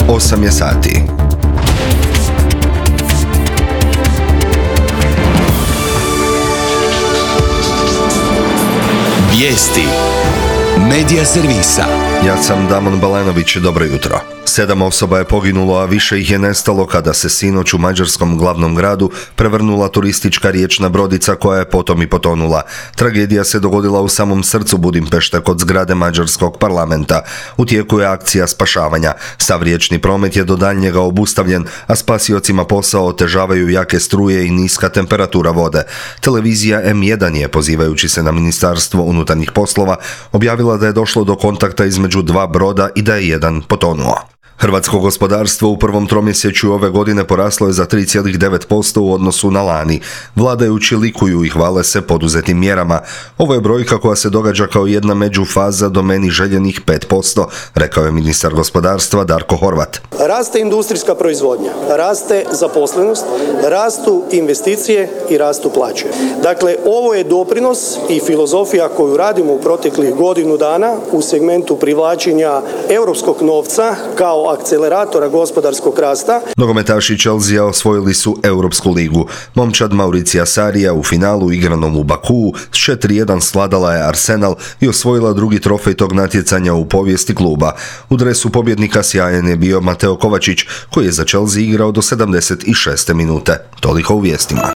8 je sati. Vijesti Medija servisa. Ja sam Damon Balenović, dobro jutro. 7 osoba je poginulo, a više ih je nestalo kada se sinoć u mađarskom glavnom gradu prevrnula turistička riječna brodica koja je potom i potonula. Tragedija se dogodila u samom srcu Budimpešte kod zgrade mađarskog parlamenta. U tijeku je akcija spašavanja. Sav riječni promet je do daljnjega obustavljen, a spasiocima posao otežavaju jake struje i niska temperatura vode. Televizija M1 je, pozivajući se na Ministarstvo unutarnjih poslova, objavila da je došlo do kontakta između dva broda i da je jedan potonuo. Hrvatsko gospodarstvo u prvom tromjesečju ove godine poraslo je za 3,9% u odnosu na lani. Vladajući likuju i hvale se poduzetim mjerama. Ovo je brojka koja se događa kao jedna međufaza domeni željenih 5%, rekao je ministar gospodarstva Darko Horvat. Raste industrijska proizvodnja, raste zaposlenost, rastu investicije i rastu plaće. Dakle, ovo je doprinos i filozofija koju radimo u proteklih godinu dana u segmentu privlačenja europskog novca kao akceleratora gospodarskog rasta. Nogometaši Chelsea osvojili su Europsku ligu. Momčad Mauricija Sarija u finalu igranom u Bakuu s 4:1 svladala je Arsenal i osvojila drugi trofej tog natjecanja u povijesti kluba. U dresu pobjednika sjajan je bio Mateo Kovačić, koji je za Chelsea igrao do 76. minute. Toliko u vijestima.